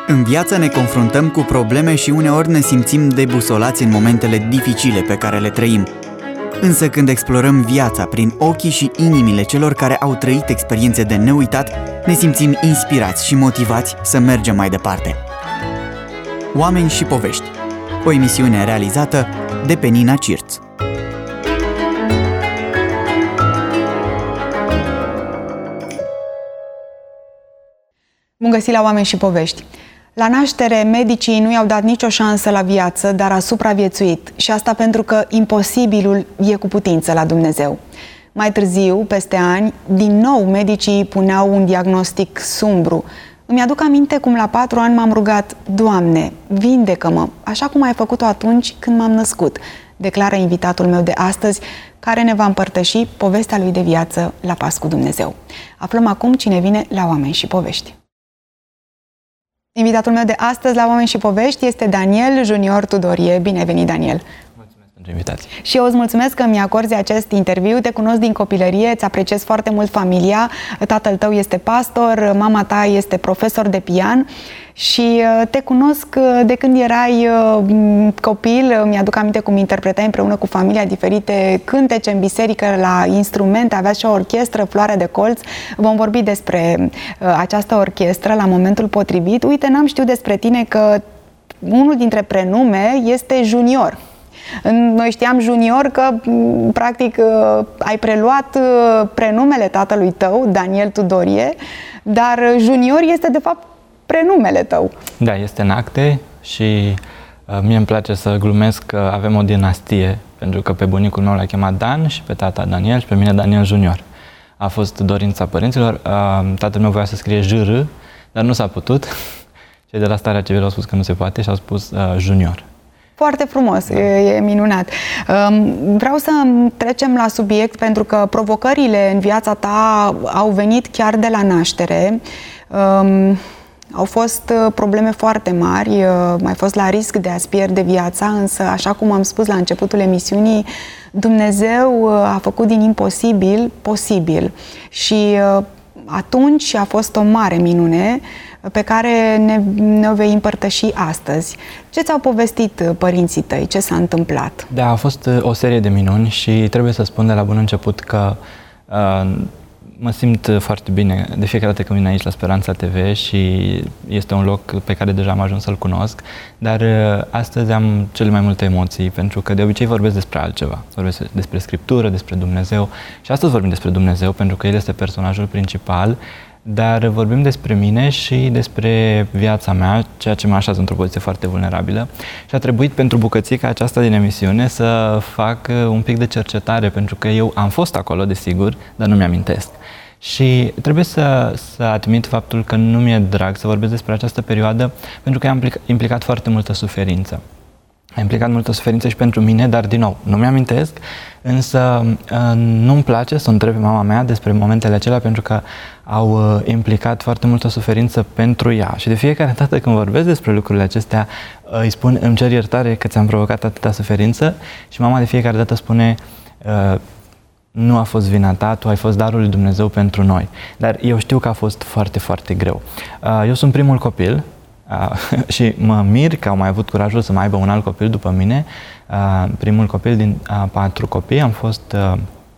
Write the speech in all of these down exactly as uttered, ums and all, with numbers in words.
În viață ne confruntăm cu probleme și uneori ne simțim debusolați în momentele dificile pe care le trăim. Însă când explorăm viața prin ochii și inimile celor care au trăit experiențe de neuitat, ne simțim inspirați și motivați să mergem mai departe. Oameni și povești. O emisiune realizată de Penina Cirț. Bun găsit la Oameni și Povești! La naștere, medicii nu i-au dat nicio șansă la viață, dar a supraviețuit. Și asta pentru că imposibilul e cu putință la Dumnezeu. Mai târziu, peste ani, din nou medicii puneau un diagnostic sumbru. Îmi aduc aminte cum la patru ani m-am rugat: Doamne, vindecă-mă, așa cum ai făcut-o atunci când m-am născut, declară invitatul meu de astăzi, care ne va împărtăși povestea lui de viață la Pas cu Dumnezeu. Aflăm acum cine vine la Oameni și Povești. Invitatul meu de astăzi la Oameni și Povești este Daniel Junior Tudorie. Bine ai venit, Daniel! Mulțumesc pentru invitație! Și eu îți mulțumesc că mi-acorzi acest interviu. Te cunosc din copilărie, îți apreciez foarte mult familia. Tatăl tău este pastor, mama ta este profesor de pian și te cunosc de când erai copil. Mi-aduc aminte cum interpretai împreună cu familia diferite cântece în biserică, la instrumente, aveați și o orchestră, Floarea de Colț. Vom vorbi despre această orchestră la momentul potrivit. Uite, n-am știut despre tine că unul dintre prenume este Junior. Noi știam Junior că, practic, ai preluat prenumele tatălui tău, Daniel Tudorie, dar Junior este, de fapt, prenumele tău. Da, este în acte și uh, mie îmi place să glumesc că avem o dinastie, pentru că pe bunicul meu l-a chemat Dan și pe tata Daniel și pe mine Daniel Junior. A fost dorința părinților. Uh, tatăl meu voia să scrie J R, dar nu s-a putut. Cei de la Starea Civilă au spus că nu se poate și au spus uh, Junior. Foarte frumos, da. e, e minunat. Vreau să trecem la subiect, pentru că provocările în viața ta au venit chiar de la naștere. Au fost probleme foarte mari, ai fost la risc de a-ți pierde viața, însă, așa cum am spus la începutul emisiunii, Dumnezeu a făcut din imposibil posibil. Și atunci a fost o mare minune pe care ne, ne vei împărtăși astăzi. Ce ți-au povestit părinții tăi? Ce s-a întâmplat? Da, a fost o serie de minuni și trebuie să spun de la bun început că uh, mă simt foarte bine de fiecare dată când vin aici la Speranța T V și este un loc pe care deja am ajuns să-l cunosc, dar uh, astăzi am cele mai multe emoții, pentru că de obicei vorbesc despre altceva. Vorbesc despre Scriptură, despre Dumnezeu și astăzi vorbim despre Dumnezeu pentru că El este personajul principal, dar vorbim despre mine și despre viața mea, ceea ce mă așează într-o poziție foarte vulnerabilă. Și a trebuit pentru bucățica aceasta din emisiune să fac un pic de cercetare, pentru că eu am fost acolo, desigur, dar nu mi-amintesc. Și trebuie să, să admit faptul că nu mi-e drag să vorbesc despre această perioadă, pentru că am implicat foarte multă suferință. A implicat multă suferință și pentru mine, dar din nou, nu mi-amintesc, însă nu-mi place să întreb pe mama mea despre momentele acelea, pentru că au implicat foarte multă suferință pentru ea. Și de fiecare dată când vorbesc despre lucrurile acestea, îi spun: îmi cer iertare că ți-am provocat atâta suferință, și mama de fiecare dată spune: nu a fost vina ta, tu ai fost darul lui Dumnezeu pentru noi. Dar eu știu că a fost foarte, foarte greu. Eu sunt primul copil, Uh, și mă mir că au mai avut curajul să mai aibă un alt copil după mine. Uh, primul copil din uh, patru copii. Am fost uh,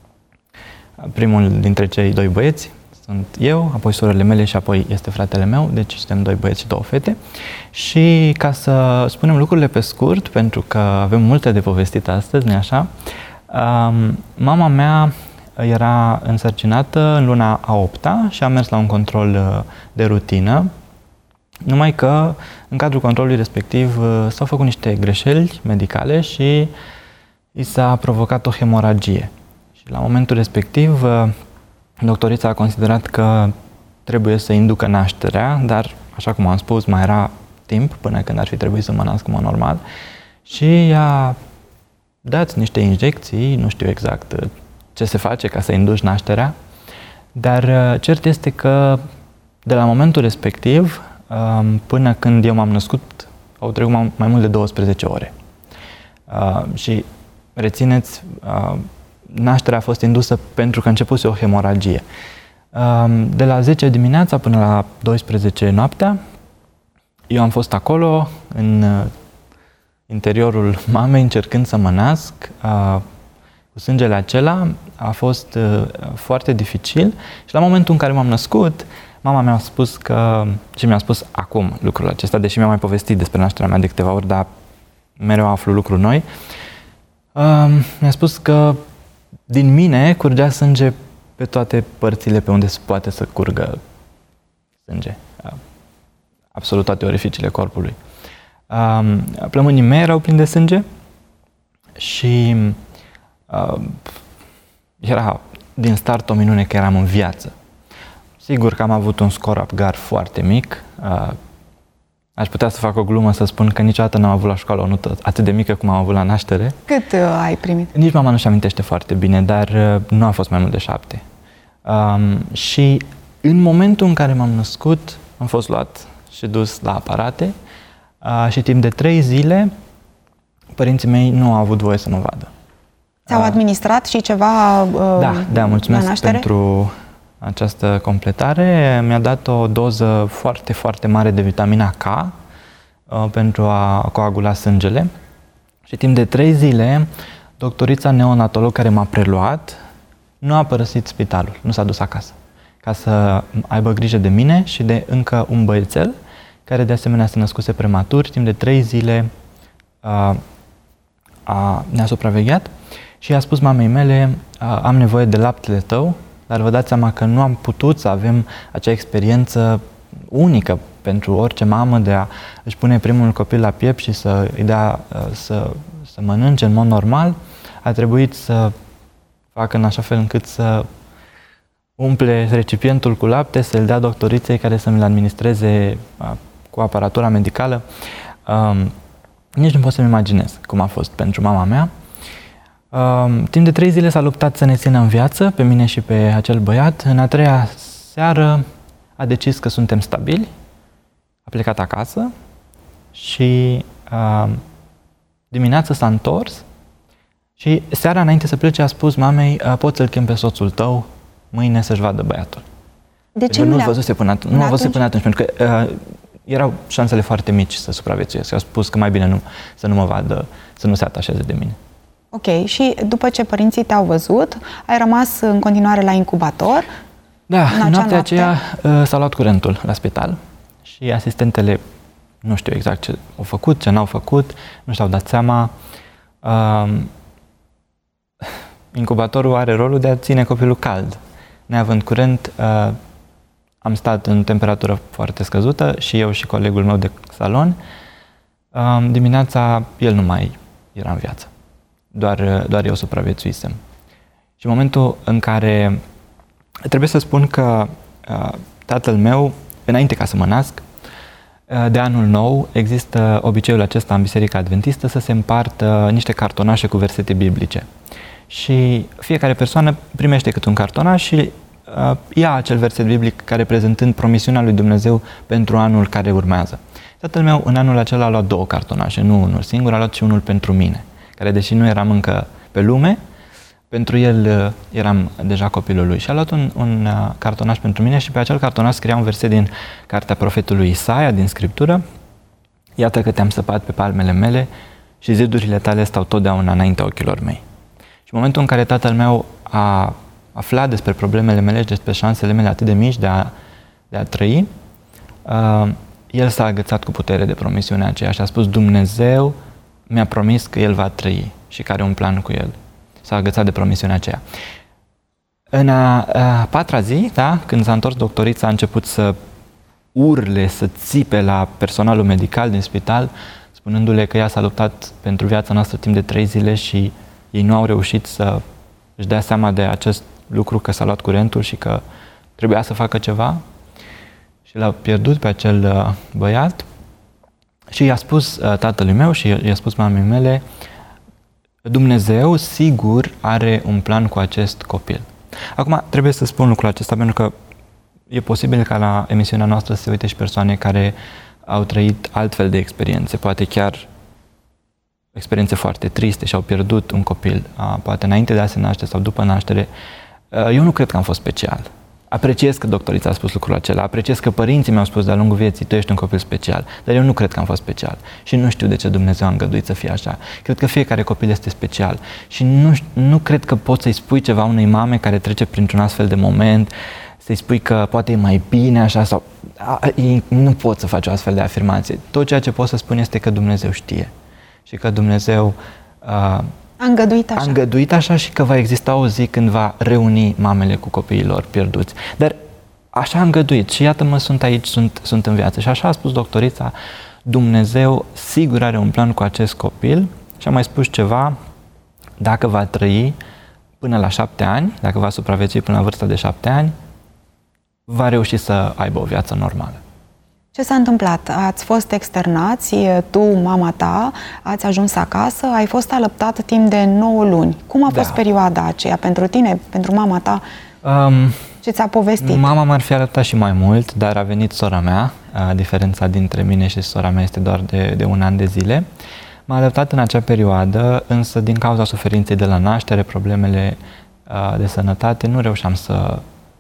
primul dintre cei doi băieți. Sunt eu, apoi sorele mele și apoi este fratele meu. Deci suntem doi băieți și două fete. Și ca să spunem lucrurile pe scurt, pentru că avem multe de povestit astăzi, nu-i așa? Uh, mama mea era însărcinată în luna a opta și a mers la un control uh, de rutină. Numai că, în cadrul controlului respectiv, s-au făcut niște greșeli medicale și i s-a provocat o hemoragie. Și la momentul respectiv, doctorița a considerat că trebuie să inducă nașterea, dar, așa cum am spus, mai era timp până când ar fi trebuit să mă nasc în mod normal. Și i-a dat niște injecții, nu știu exact ce se face ca să induci nașterea, dar cert este că, de la momentul respectiv, până când eu m-am născut, au trecut mai mult de douăsprezece ore. Uh, și rețineți, uh, nașterea a fost indusă pentru că a începuse o hemoragie. Uh, de la zece dimineața până la douăsprezece noaptea, eu am fost acolo, în interiorul mamei, încercând să mă nasc, cu sângele acela. A fost foarte dificil și la momentul în care m-am născut, mama mi-a spus că, și mi-a spus acum lucrul acesta, deși mi-a mai povestit despre nașterea mea de câteva ori, dar mereu aflu lucruri noi, mi-a spus că din mine curgea sânge pe toate părțile pe unde se poate să curgă sânge. Absolut toate orificiile corpului. Plămânii mei erau plini de sânge și era din start o minune că eram în viață. Sigur că am avut un scor Apgar foarte mic. Aș putea să fac o glumă să spun că niciodată n-am avut la școală o notă atât de mică cum am avut la naștere. Cât uh, ai primit? Nici mama nu-și amintește foarte bine, dar uh, nu a fost mai mult de șapte. Um, și în momentul în care m-am născut, am fost luat și dus la aparate uh, și timp de trei zile părinții mei nu au avut voie să mă vadă. Ți-au administrat și ceva uh, Da, da, mulțumesc la naștere? pentru această completare. Mi-a dat o doză foarte, foarte mare de vitamina K uh, pentru a coagula sângele. Și timp de trei zile, doctorița neonatolog care m-a preluat nu a părăsit spitalul, nu s-a dus acasă, ca să aibă grijă de mine și de încă un băiețel, care de asemenea se născuse prematur. Timp de trei zile uh, a, ne-a supravegheat și i-a spus mamei mele, uh, am nevoie de laptele tău, dar vă dați seama că nu am putut să avem acea experiență unică pentru orice mamă de a își pune primul copil la piept și să îi dea să, să mănânce în mod normal. A trebuit să facă în așa fel încât să umple recipientul cu lapte, să-l dea doctoriței care să mi-l administreze cu aparatura medicală. Um, nici nu pot să-mi imaginez cum a fost pentru mama mea. Um, timp de trei zile s-a luptat să ne țină în viață, pe mine și pe acel băiat. În a treia seară a decis că suntem stabili, a plecat acasă și um, dimineața s-a întors și seara înainte să plece a spus mamei, poți să-l chem pe soțul tău mâine să-și vadă băiatul. De ce nu nu l-a văzuse până atunci? Nu l-a văzut până atunci, pentru că uh, erau șansele foarte mici să supraviețuiesc. A spus că mai bine nu, să nu mă vadă, să nu se atașeze de mine. Ok, și după ce părinții te-au văzut, ai rămas în continuare la incubator? Da, în în noaptea noapte? aceea uh, s-a luat curentul la spital și asistentele, nu știu exact ce au făcut, ce n-au făcut, nu și-au dat seama. Uh, incubatorul are rolul de a ține copilul cald. Neavând curent, uh, am stat în temperatură foarte scăzută și eu și colegul meu de salon. Uh, dimineața el nu mai era în viață. Doar, doar eu supraviețuisem. Și în momentul în care, trebuie să spun că uh, tatăl meu, înainte ca să mă nasc, uh, de anul nou, există obiceiul acesta în Biserica Adventistă să se împartă niște cartonașe cu versete biblice. Și fiecare persoană primește câte un cartonaș și uh, ia acel verset biblic ca reprezentând promisiunea lui Dumnezeu pentru anul care urmează. Tatăl meu în anul acela a luat două cartonașe, nu unul singur, a luat și unul pentru mine, care deși nu eram încă pe lume, pentru el uh, eram deja copilul lui. Și a luat un, un uh, cartonaș pentru mine și pe acel cartonaș scria un verset din cartea profetului Isaia, din Scriptură. Iată că te-am săpat pe palmele mele și zidurile tale stau totdeauna înaintea ochilor mei. Și în momentul în care tatăl meu a aflat despre problemele mele, despre șansele mele atât de mici de a, de a trăi, uh, el s-a agățat cu putere de promisiunea aceea și a spus Dumnezeu mi-a promis că el va trăi și că are un plan cu el. S-a agățat de promisiunea aceea. În a, a patra zi, da, când s-a întors doctorița, a început să urle, să țipe la personalul medical din spital, spunându-le că ea s-a luptat pentru viața noastră timp de trei zile și ei nu au reușit să își dea seama de acest lucru, că s-a luat curentul și că trebuia să facă ceva. Și l-a pierdut pe acel uh, băiat și i-a spus uh, tatălui meu și i-a spus mamei mele, Dumnezeu sigur are un plan cu acest copil. Acum trebuie să spun lucrul acesta pentru că e posibil ca la emisiunea noastră să se uite și persoane care au trăit altfel de experiențe, poate chiar experiențe foarte triste și au pierdut un copil, poate înainte de a se naște sau după naștere. Eu nu cred că am fost special. Apreciez că doctorița a spus lucrul acela, apreciez că părinții mi-au spus de-a lungul vieții, tu ești un copil special, dar eu nu cred că am fost special și nu știu de ce Dumnezeu a îngăduit să fie așa. Cred că fiecare copil este special și nu, nu cred că poți să-i spui ceva unei mame care trece printr-un astfel de moment, să-i spui că poate e mai bine așa sau... A, nu poți să faci o astfel de afirmație. Tot ceea ce pot să spun este că Dumnezeu știe și că Dumnezeu a, a îngăduit așa. A îngăduit așa și că va exista o zi când va reuni mamele cu copiilor pierduți. Dar așa a îngăduit și iată-mă, sunt aici, sunt, sunt în viață. Și așa a spus doctorița, Dumnezeu sigur are un plan cu acest copil și a mai spus ceva, dacă va trăi până la șapte ani, dacă va supraviețui până la vârsta de șapte ani, va reuși să aibă o viață normală. Ce s-a întâmplat? Ați fost externați, tu, mama ta, ați ajuns acasă, ai fost alăptat timp de nouă luni. Cum a Da. fost perioada aceea pentru tine, pentru mama ta? Um, Ce ți-a povestit? Mama m-ar fi alăptat și mai mult, dar a venit sora mea. A, diferența dintre mine și sora mea este doar de, de un an de zile. M-a alăptat în acea perioadă, însă din cauza suferinței de la naștere, problemele a, de sănătate, nu reușeam să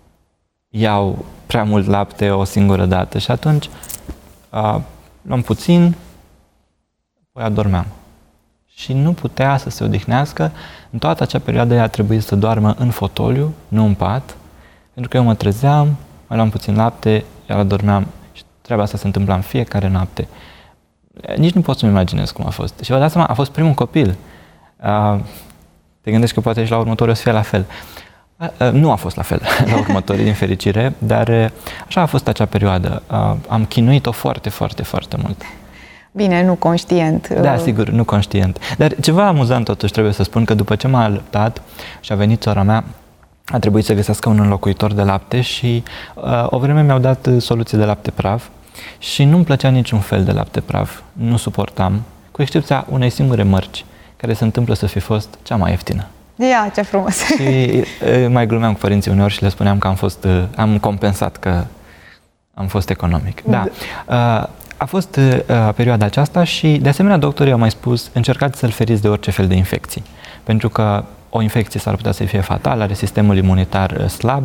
iau prea mult lapte o singură dată și atunci a, luam puțin, apoi adormeam. Și nu putea să se odihnească. În toată acea perioadă ea a trebuit să doarmă în fotoliu, nu în pat, pentru că eu mă trezeam, mai luam puțin lapte, iar adormeam și treaba asta se întâmpla în fiecare noapte. Nici nu pot să-mi imaginez cum a fost. Și vă dați seama, a fost primul copil. A, te gândești că poate și la următorul o să fie la fel. Nu a fost la fel la următorii, din fericire, dar așa a fost acea perioadă. Am chinuit-o foarte, foarte, foarte mult. Bine, nu conștient. Da, sigur, nu conștient. Dar ceva amuzant totuși trebuie să spun, că după ce m-a alăptat și a venit sora mea, a trebuit să găsească un înlocuitor de lapte și uh, o vreme mi-au dat soluție de lapte praf și nu-mi plăcea niciun fel de lapte praf. Nu suportam, cu excepția unei singure mărci, care se întâmplă să fi fost cea mai ieftină. Ia, ce frumos! Și mai glumeam cu părinții uneori și le spuneam că am fost, am compensat că am fost economic. Da. A fost perioada aceasta și, de asemenea, doctorii au mai spus, încercați să-l feriți de orice fel de infecții, pentru că o infecție s-ar putea să fie fatală, are sistemul imunitar slab.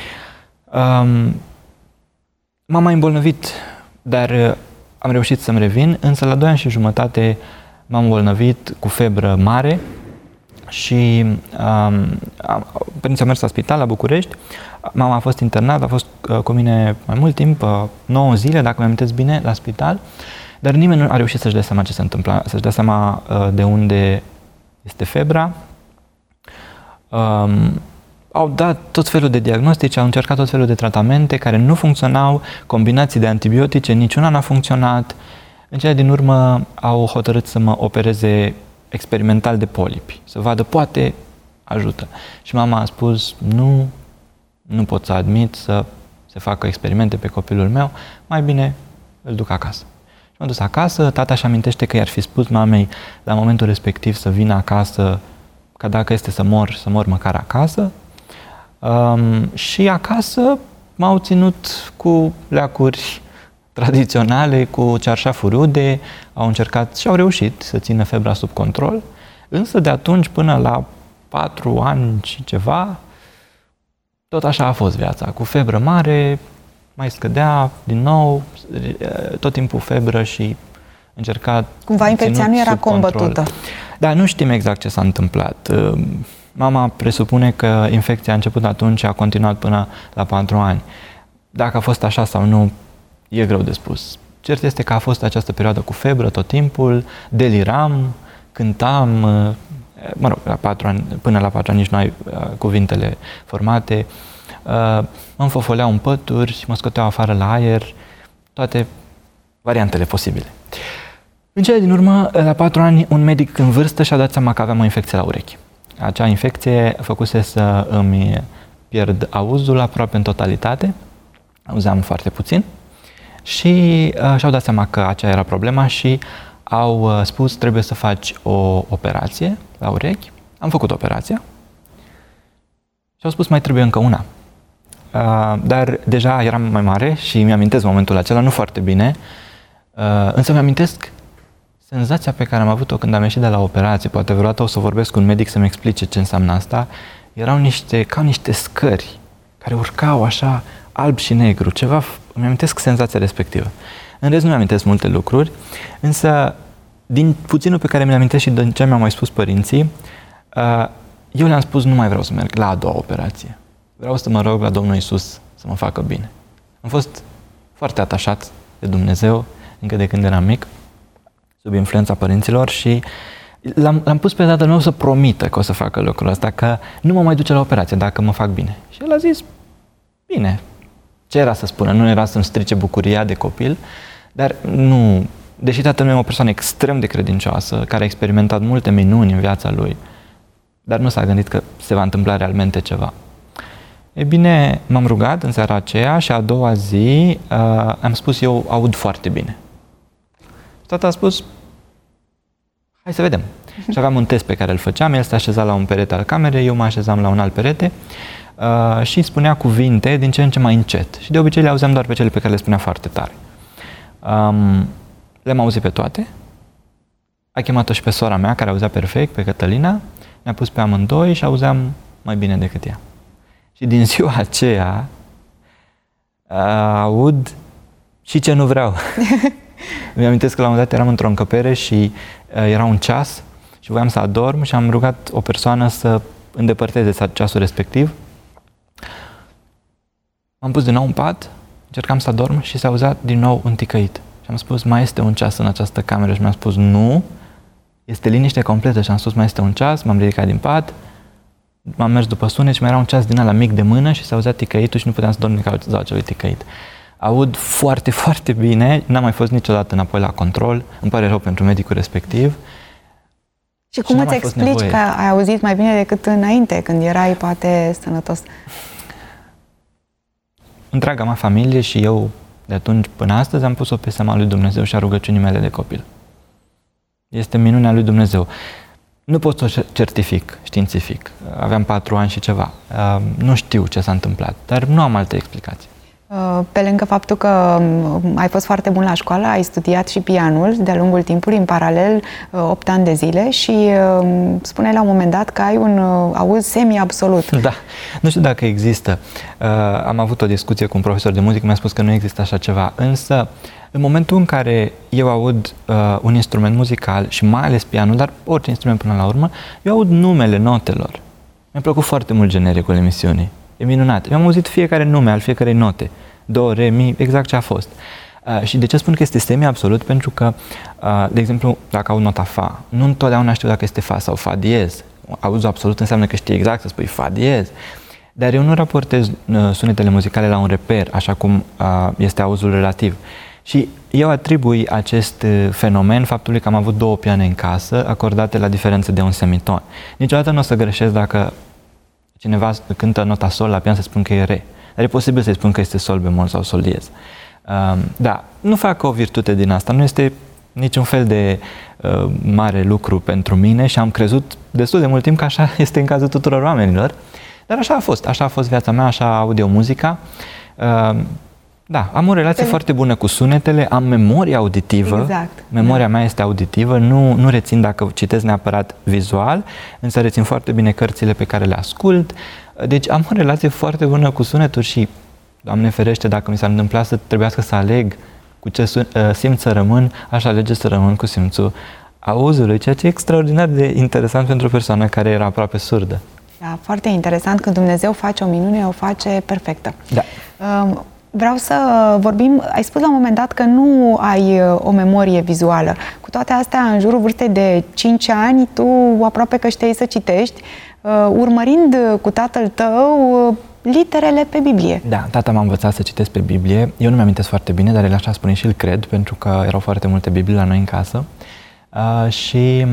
M-am mai îmbolnăvit, dar am reușit să-mi revin, însă la doi ani și jumătate m-am îmbolnăvit cu febră mare, și um, părinții au mers la spital la București, mama a fost internată, a fost uh, cu mine mai mult timp, uh, nouă zile, dacă mi amintesc bine, la spital, dar nimeni nu a reușit să-și dea seama ce se întâmplă, să-și dea seama uh, de unde este febra. Um, au dat tot felul de diagnostici, au încercat tot felul de tratamente care nu funcționau, combinații de antibiotice, niciuna n-a funcționat. În cele din urmă au hotărât să mă opereze experimental de polipi, să vadă, poate ajută. Și mama a spus, nu, nu pot să admit să se facă experimente pe copilul meu, mai bine îl duc acasă. Și m-am dus acasă, tata își amintește că i-ar fi spus mamei la momentul respectiv să vină acasă, că dacă este să mor, să mor măcar acasă. Um, și acasă m-au ținut cu leacuri tradiționale, cu cearșafuri rude, au încercat și au reușit să țină febra sub control, însă de atunci până la patru ani și ceva, tot așa a fost viața, cu febră mare, mai scădea din nou, tot timpul febră și încercat. Cumva infecția nu era combătută. Da, nu știm exact ce s-a întâmplat. Mama presupune că infecția a început atunci și a continuat până la patru ani. Dacă a fost așa sau nu, e greu de spus. Cert este că a fost această perioadă cu febră tot timpul, deliram, cântam, mă rog, la patru ani, până la patru ani nici nu ai cuvintele formate, mă înfofoleau în pături, mă scoteau afară la aer, toate variantele posibile. În cele din urmă, la patru ani, un medic în vârstă și-a dat seama că aveam o infecție la urechi. Acea infecție făcuse să îmi pierd auzul aproape în totalitate, auzeam foarte puțin și uh, și-au dat seama că aceea era problema și au uh, spus trebuie să faci o operație la urechi. Am făcut operația și au spus mai trebuie încă una. Uh, dar deja eram mai mare și mi-amintesc momentul acela, nu foarte bine, uh, însă mi-amintesc senzația pe care am avut-o când am ieșit de la operație. Poate vreodată o să vorbesc cu un medic să-mi explice ce înseamnă asta. Erau niște, ca niște scări care urcau așa, alb și negru, ceva, îmi amintesc senzația respectivă. În rest nu mi amintesc multe lucruri, însă din puținul pe care mi-l amintesc și din ce mi-au mai spus părinții, eu le-am spus nu mai vreau să merg la a doua operație. Vreau să mă rog la Domnul Iisus să mă facă bine. Am fost foarte atașat de Dumnezeu încă de când eram mic, sub influența părinților și l-am, l-am pus pe tatăl meu să promită că o să facă lucrul ăsta, că nu mă mai duce la operație dacă mă fac bine. Și el a zis, bine, ce era să spună? Nu era să-mi strice bucuria de copil, dar nu, deși tatăl meu e o persoană extrem de credincioasă, care a experimentat multe minuni în viața lui, dar nu s-a gândit că se va întâmpla realmente ceva. E bine, m-am rugat în seara aceea și a doua zi uh, am spus eu aud foarte bine. Tata a spus, hai să vedem. Și aveam un test pe care îl făceam, el se așeza la un perete al camerei, eu mă așezam la un alt perete uh, și spunea cuvinte din ce în ce mai încet. Și de obicei le auzeam doar pe cele pe care le spunea foarte tare. Um, le-am auzit pe toate. A chemat-o și pe sora mea, care auzea perfect, pe Cătălina. Ne-a pus pe amândoi și auzeam mai bine decât ea. Și din ziua aceea uh, aud și ce nu vreau. Îmi amintesc că la un moment dat eram într-o încăpere și uh, era un ceas și voiam să adorm și am rugat o persoană să îndepărteze ceasul respectiv. M-am pus din nou în pat, încercam să adorm și se auzea din nou un ticăit. Și am spus, mai este un ceas în această cameră și mi-a spus, nu, este liniște completă și am spus, mai este un ceas, m-am ridicat din pat, m-am mers după sunet și mai era un ceas din ăla mic de mână și se auzea ticăitul și nu puteam să dorm din cauza acelui ticăit. Aud foarte, foarte bine, n-am mai fost niciodată înapoi la control, îmi pare rău pentru medicul respectiv. Și cum îți explici că ai auzit mai bine decât înainte, când erai poate sănătos? Întreaga mea familie și eu de atunci până astăzi am pus-o pe seama lui Dumnezeu și a rugăciunii mele de copil. Este minunea lui Dumnezeu. Nu pot să o certific științific. Aveam patru ani și ceva. Nu știu ce s-a întâmplat, dar nu am alte explicații. Pe lângă faptul că ai fost foarte bun la școală, ai studiat și pianul de-a lungul timpului, în paralel, opt ani de zile și spuneai la un moment dat că ai un auz semi-absolut. Da, nu știu dacă există. Am avut o discuție cu un profesor de muzică, mi-a spus că nu există așa ceva, însă în momentul în care eu aud uh, un instrument muzical și mai ales pianul, dar orice instrument până la urmă, eu aud numele notelor. Mi-a plăcut foarte mult genericul emisiunii. E minunat. Eu am auzit fiecare nume al fiecarei note. Do, re, mi, exact ce a fost. Uh, și de ce spun că este semi-absolut? Pentru că, uh, de exemplu, dacă aud nota fa, nu întotdeauna știu dacă este fa sau fa diez. Auzul absolut înseamnă că știi exact să spui fa diez. Dar eu nu raportez uh, sunetele muzicale la un reper, așa cum uh, este auzul relativ. Și eu atribui acest fenomen faptului că am avut două piane în casă, acordate la diferență de un semiton. Niciodată nu o să greșesc dacă cineva cântă nota sol la pian să spun că e re. Dar e posibil să-i spun că este sol bemol sau sol diez. Uh, da, nu fac o virtute din asta, nu este niciun fel de uh, mare lucru pentru mine și am crezut destul de mult timp că așa este în cazul tuturor oamenilor. Dar așa a fost, așa a fost viața mea, așa audio muzica. Uh, Da, am o relație Pe... foarte bună cu sunetele, am memorie auditivă, exact. memoria da. mea este auditivă, nu, nu rețin dacă citesc neapărat vizual, însă rețin foarte bine cărțile pe care le ascult, deci am o relație foarte bună cu sunetul și, Doamne ferește, dacă mi s-ar întâmpla să trebuiască să aleg cu ce sun, simț să rămân, aș alege să rămân cu simțul auzului, ceea ce e extraordinar de interesant pentru o persoană care era aproape surdă. Da, foarte interesant, când Dumnezeu face o minune, o face perfectă. Da. Um, Vreau să vorbim, ai spus la un moment dat că nu ai o memorie vizuală. Cu toate astea, în jurul vârstei de cinci ani, tu aproape că știi să citești, urmărind cu tatăl tău literele pe Biblie. Da, tata m-a învățat să citesc pe Biblie. Eu nu mi-amintesc foarte bine, dar el așa spune și îl cred, pentru că erau foarte multe Biblii la noi în casă. Uh, și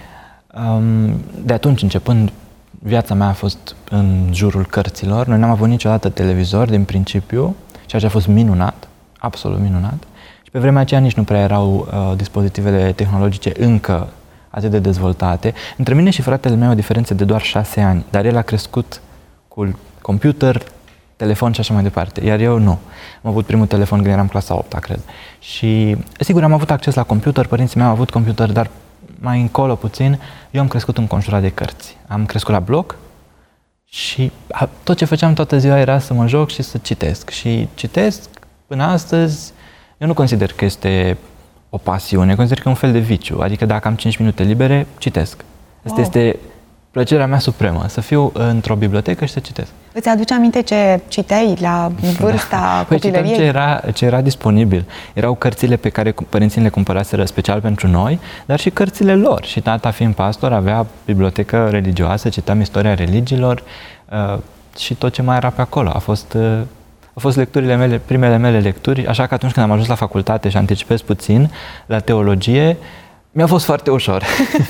um, de atunci începând, viața mea a fost în jurul cărților. Noi n-am avut niciodată televizor, din principiu, ceea ce a fost minunat, absolut minunat. Și pe vremea aceea nici nu prea erau uh, dispozitivele tehnologice încă atât de dezvoltate. Între mine și fratele meu o diferență de doar șase ani, dar el a crescut cu computer, telefon și așa mai departe, iar eu nu. Am avut primul telefon când eram clasa a opta, cred. Și, sigur, am avut acces la computer, părinții mei au avut computer, dar mai încolo puțin, eu am crescut înconjurat de cărți. Am crescut la bloc Și tot ce făceam toată ziua era să mă joc și să citesc. Și citesc până astăzi, eu nu consider că este o pasiune, consider că e un fel de viciu. Adică dacă am cinci minute libere, citesc. Asta wow. este plăcerea mea supremă, să fiu într-o bibliotecă și să citesc. Îți aduce aminte ce citeai la vârsta da. copilăriei? Păi ce era, ce era disponibil. Erau cărțile pe care părinții le cumpăraseră special pentru noi, dar și cărțile lor. Și tata, fiind pastor, avea bibliotecă religioasă, citeam istoria religiilor uh, și tot ce mai era pe acolo. A fost, uh, a fost lecturile mele, primele mele lecturi, așa că atunci când am ajuns la facultate și anticipez puțin la teologie, mi-a fost foarte ușor.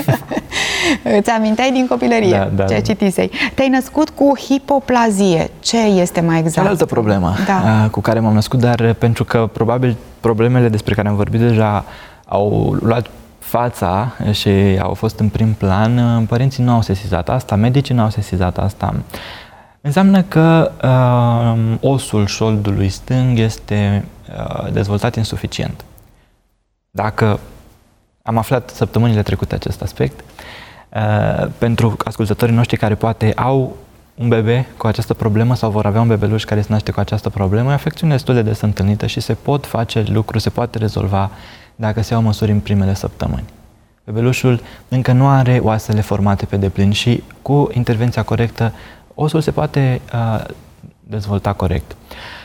Îți aminteai din copilărie da, da, ce da. citisei. Te-ai născut cu hipoplazie. Ce este mai exact? Cealaltă problemă da. cu care m-am născut, dar pentru că probabil problemele despre care am vorbit deja au luat fața și au fost în prim plan, părinții nu au sesizat asta, medicii nu au sesizat asta. Înseamnă că uh, osul șoldului stâng este uh, dezvoltat insuficient. Dacă am aflat săptămânile trecute acest aspect, uh, pentru ascultătorii noștri care poate au un bebe cu această problemă sau vor avea un bebeluș care se naște cu această problemă, e o afecțiune destul de des întâlnită și se pot face lucruri, se poate rezolva dacă se iau măsuri în primele săptămâni. Bebelușul încă nu are oasele formate pe deplin și cu intervenția corectă osul se poate uh, dezvolta corect.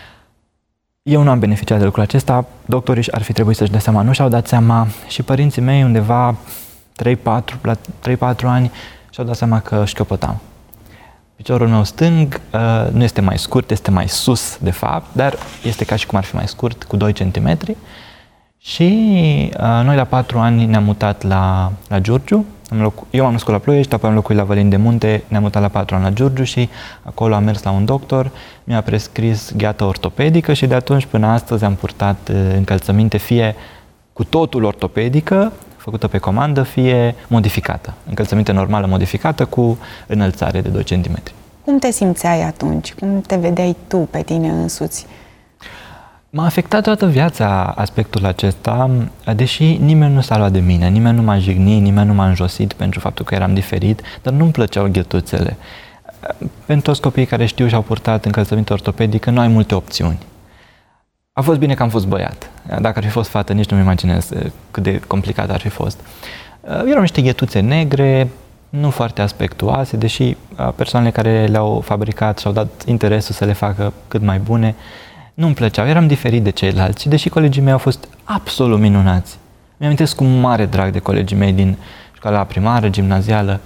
Eu nu am beneficiat de lucrul acesta, doctorii ar fi trebuit să-și dea seama, nu și-au dat seama și părinții mei undeva trei patru, la trei patru ani și-au dat seama că șchiopătam. Piciorul meu stâng uh, nu este mai scurt, este mai sus de fapt, dar este ca și cum ar fi mai scurt, cu doi centimetri. Și uh, noi la patru ani ne-am mutat la, la Giurgiu. Am locu- eu am născut la Ploiești, apoi am locuit la Vălin de Munte, ne-am mutat la patru ani la Giurgiu și acolo am mers la un doctor, mi-a prescris gheată ortopedică și de atunci până astăzi am purtat uh, încălțăminte fie cu totul ortopedică, făcută pe comandă, fie modificată. Încălțăminte normală modificată cu înălțare de doi centimetri. Cum te simțeai atunci? Cum te vedeai tu pe tine însuți? M-a afectat toată viața aspectul acesta, deși nimeni nu s-a luat de mine, nimeni nu m-a jignit, nimeni nu m-a înjosit pentru faptul că eram diferit, dar nu-mi plăceau ghetuțele. Pentru toți copiii care știu și au purtat încălțăminte ortopedică, nu ai multe opțiuni. A fost bine că am fost băiat. Dacă ar fi fost fată, nici nu-mi imaginez cât de complicat ar fi fost. Erau niște ghetuțe negre, nu foarte aspectuoase, deși persoanele care le-au fabricat și-au dat interesul să le facă cât mai bune, nu-mi plăceau, eram diferit de ceilalți și deși colegii mei au fost absolut minunați. Mi-amintesc cu mare drag de colegii mei din școala primară, gimnazială.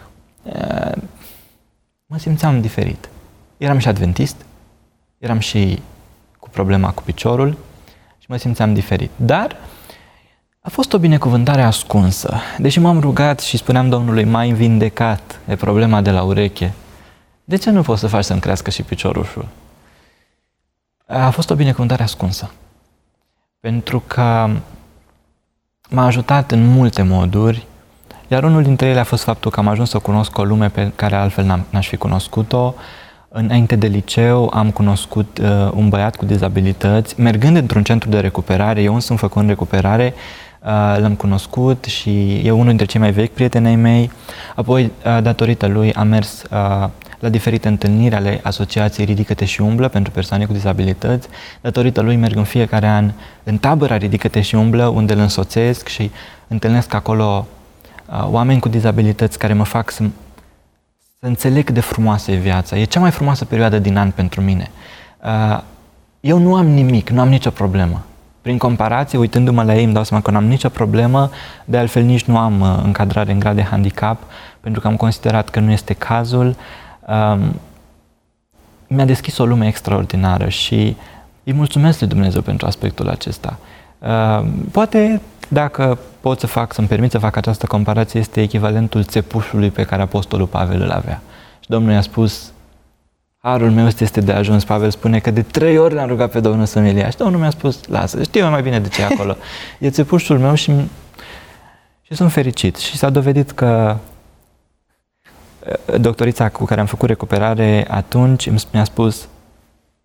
Mă simțeam diferit. Eram și adventist, eram și cu problema cu piciorul și mă simțeam diferit. Dar a fost o binecuvântare ascunsă. Deși m-am rugat și spuneam Domnului, m-ai vindecat, e problema de la ureche. De ce nu poți să faci să-mi crească și piciorușul? A fost o binecuvântare ascunsă, pentru că m-a ajutat în multe moduri, iar unul dintre ele a fost faptul că am ajuns să cunosc o lume pe care altfel n-aș fi cunoscut-o. Înainte de liceu am cunoscut uh, un băiat cu dizabilități, mergând într-un centru de recuperare, eu însumi făcând recuperare, uh, l-am cunoscut și e unul dintre cei mai vechi prieteni ai mei. Apoi, uh, datorită lui, am mers uh, la diferite întâlniri ale Asociației Ridică-te și Umblă pentru persoane cu dizabilități. Datorită lui merg în fiecare an în tabăra Ridică-te și Umblă, unde îl însoțesc și întâlnesc acolo uh, oameni cu dizabilități care mă fac să, să înțeleg cât de frumoasă e viața. E cea mai frumoasă perioadă din an pentru mine. Uh, eu nu am nimic, nu am nicio problemă. Prin comparație, uitându-mă la ei, îmi dau seama că nu am nicio problemă, de altfel nici nu am uh, încadrare în grad de handicap, pentru că am considerat că nu este cazul. Um, mi-a deschis o lume extraordinară și îi mulțumesc lui Dumnezeu pentru aspectul acesta. Uh, poate, dacă pot să fac, să-mi permit să fac această comparație, este echivalentul țepușului pe care Apostolul Pavel îl avea. Și Domnul i-a spus, harul meu este de ajuns. Pavel spune că de trei ori l-am rugat pe Domnul să-mi ia. Și Domnul mi-a spus, lasă, știu mai bine de ce e acolo. E țepușul meu și, și sunt fericit. Și s-a dovedit că doctorița cu care am făcut recuperare atunci mi-a spus,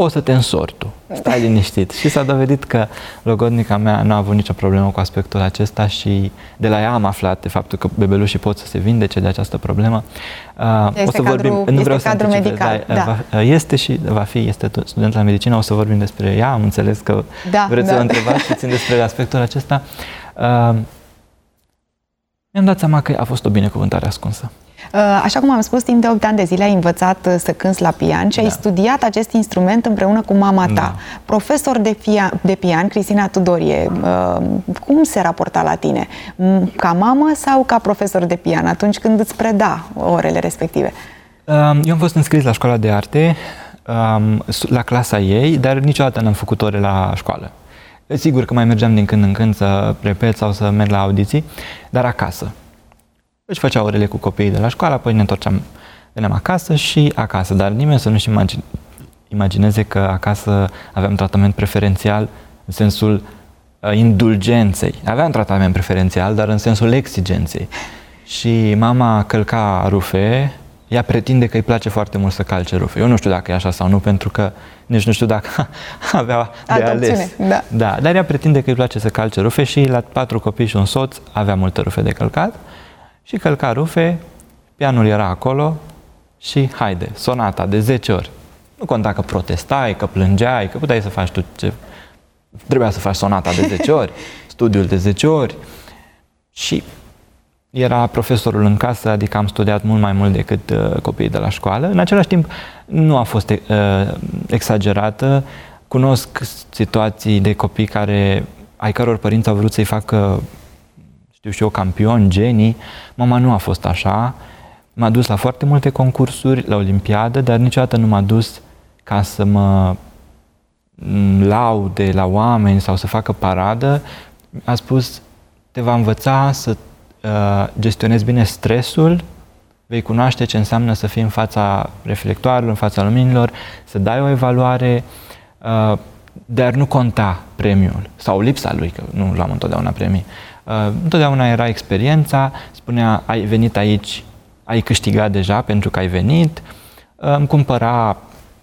o să te însori tu, stai liniștit. Și s-a dovedit că logodnica mea nu a avut nicio problemă cu aspectul acesta și de la ea am aflat de faptul că bebelușii pot să se vindece de această problemă. Este o să cadru, vorbim, nu vreau să cadru medical. Da, da. Este și va fi, este student la medicină, o să vorbim despre ea, am înțeles că da, vreți da. să o întrebați puțin despre aspectul acesta. Uh, mi-am dat seama că a fost o binecuvântare ascunsă. Așa cum am spus, timp de opt ani de zile ai învățat să cânți la pian și da. ai studiat acest instrument împreună cu mama ta. Da. Profesor de pian, de pian, Cristina Tudorie, cum se raporta la tine? Ca mamă sau ca profesor de pian atunci când îți preda orele respective? Eu am fost înscris la școala de arte, la clasa ei, dar niciodată n-am făcut ore la școală. Sigur că mai mergeam din când în când să repet sau să merg la audiții, dar acasă. Își făcea orele cu copiii de la școală, apoi ne întorceam, veneam acasă și acasă, dar nimeni să nu-și imagine, imagineze că acasă aveam tratament preferențial în sensul uh, indulgenței. Aveam tratament preferențial, dar în sensul exigenței. Și mama călca rufe, ea pretinde că îi place foarte mult să calce rufe. Eu nu știu dacă e așa sau nu, pentru că nici nu știu dacă avea de Altă ales. opțiune, da. Da, dar ea pretinde că îi place să calce rufe și la patru copii și un soț avea multe rufe de călcat. Și călca rufe, pianul era acolo și haide, sonata de zece ori. Nu conta că protestai, că plângeai, că puteai să faci tu ce... Trebuia să faci sonata de zece ori, studiul de zece ori. Și era profesorul în casă, adică am studiat mult mai mult decât uh, copiii de la școală. În același timp, nu a fost uh, exagerată. Cunosc situații de copii care, ai căror părinți au vrut să-i facă, știu și eu, campioni, genii. Mama nu a fost așa. M-a dus la foarte multe concursuri, la olimpiadă, dar niciodată nu m-a dus ca să mă laude la oameni sau să facă paradă. A spus, te va învăța să uh, gestionezi bine stresul, vei cunoaște ce înseamnă să fii în fața reflectoarelor, în fața luminilor, să dai o evaluare, uh, dar nu conta premiul sau lipsa lui, că nu luam întotdeauna premii. Uh, întotdeauna era experiența, spunea, ai venit aici, ai câștigat deja pentru că ai venit. Uh, îmi cumpăra,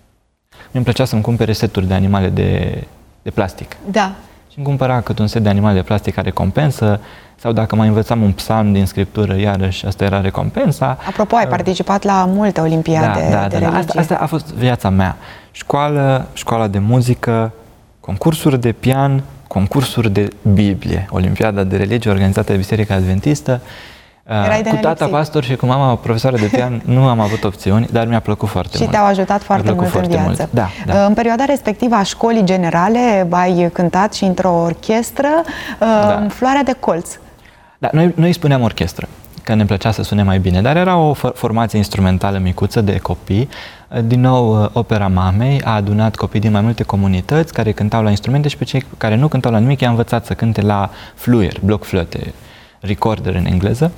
mi-mi plăcea să-mi cumpere seturi de animale de, de plastic. Da. Și îmi cumpăra cât un set de animale de plastic ca recompensă, sau dacă mai învățam un psalm din scriptură, iarăși asta era recompensa. Apropo, ai participat la multe olimpiade da, da, de da, religie. Asta, asta a fost viața mea. Școală, școala de muzică, concursuri de pian, concursuri de Biblie, Olimpiada de religie organizată de Biserica Adventistă. Erai de cu tata nelipsit. pastor și cu mama profesoară de pian nu am avut opțiuni, dar mi-a plăcut foarte și mult. Și te-au ajutat foarte mult foarte în viață. Mult. Da, da. În perioada respectivă a școlii generale ai cântat și într-o orchestră, da. Floarea de colț. Da, noi, noi spuneam orchestră, că ne plăcea să sune mai bine, dar era o formație instrumentală micuță de copii. Din nou, Opera Mamei a adunat copii din mai multe comunități care cântau la instrumente și pe cei care nu cântau la nimic i-a învățat să cânte la fluier, bloc-flöte, recorder în engleză.